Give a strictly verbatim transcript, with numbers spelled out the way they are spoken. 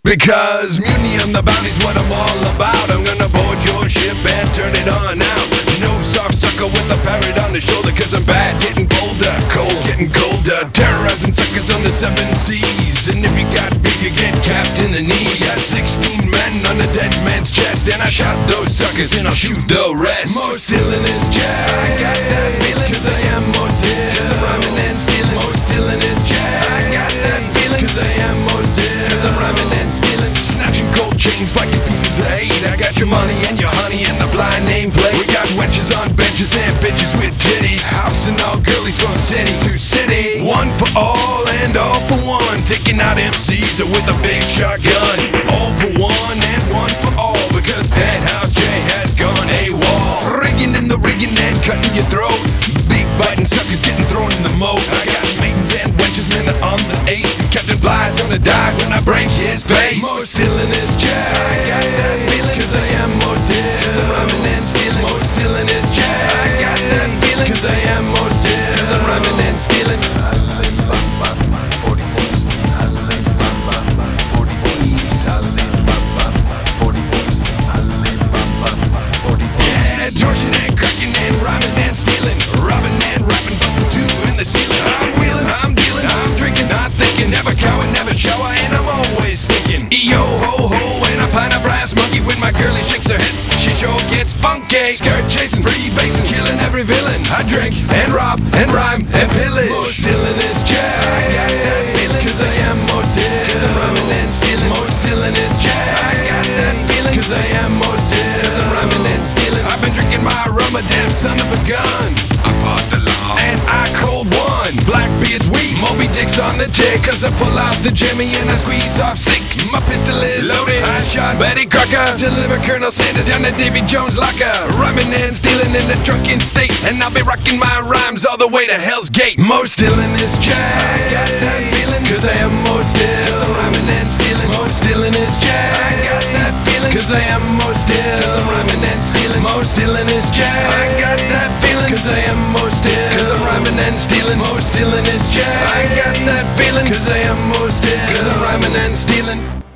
Because mutiny on the bounty's what I'm all about. I'm gonna board your ship and turn it on out. No soft sucker with a parrot on the shoulder, cause I'm bad, getting bolder, cold, getting colder, terrorizing suckers on the seven seas. And if you got big, you get capped in the knee. Got sixteen men on a dead man's chest, and I shot those suckers and I'll shoot the rest. Most still in his chest, I got that feeling, cause I am most still, cause I'm rhyming and stealing. Most still in his chest, I got that feeling, cause I am most still, cause I'm rhyming and stealing. Snatching gold chains, biting pieces of eight. I got your money and your honey and the blind nameplate. We got wenches on benches and bitches with titties. House and all girlies from city to city. One for all and all for one. Taking out M Cs with a big shotgun. All for one and one for all, because Penthouse J has gone AWOL. Rigging in the rigging and cutting your throat. Big biting suckers getting thrown in the moat. I got maidens and wenches, men on the ace. And Captain Blight's gonna die when I break his face. Most still in his chair, I got that feeling, cause I am most still, cause I'm rhyming and stealing. Most still in his chair, I got that feeling, cause I am most still, cause I'm rhyming and stealing. forty points, forty thieves, forty points, forty points. Yeah, torsion and cracking and rhyming and stealing, robbing and rapping, busting two in the ceiling. I'm wheeling, I'm dealing, I'm drinking, not thinking, never cowing, never shower, and I'm always thinking. E O ho ho, and I pine a brass monkey when my girlie shakes her hips. She sure gets funky, skirt chasing, free basing, killing every villain. I drink and rob and rhyme and pillage. Most still in his chair, I got that feeling, cause I am most still, cause I'm rhyming and stealing. Most still in his chair, I got that feeling, cause I am most still, cause I'm rhyming and stealing. I've been drinking my rum, a damn son of a gun. I fought the law and I cold won. Blackbeard's weak, Moby Dick's on the tick, cause I pull out the Jimmy and I squeeze off six. My pistol is loaded, I shot Betty Crocker, deliver Colonel Sanders down to Davy Jones' locker. Rhyming and stealing in a drunken state, and I'll be rocking my rhymes all the way to Hell's Gate. Most still in this chair, I got that feeling, cause I am most still, cause I'm rhyming and stealing. Most still in his chair, I got that feeling, cause I am most still, cause I'm rhyming and stealing. Most still in his chair, I got that feeling, cause I am most still, cause I'm rhyming and stealing. Most still in his chair, I got that feeling, cause I am most still, cause I'm rhyming and stealing.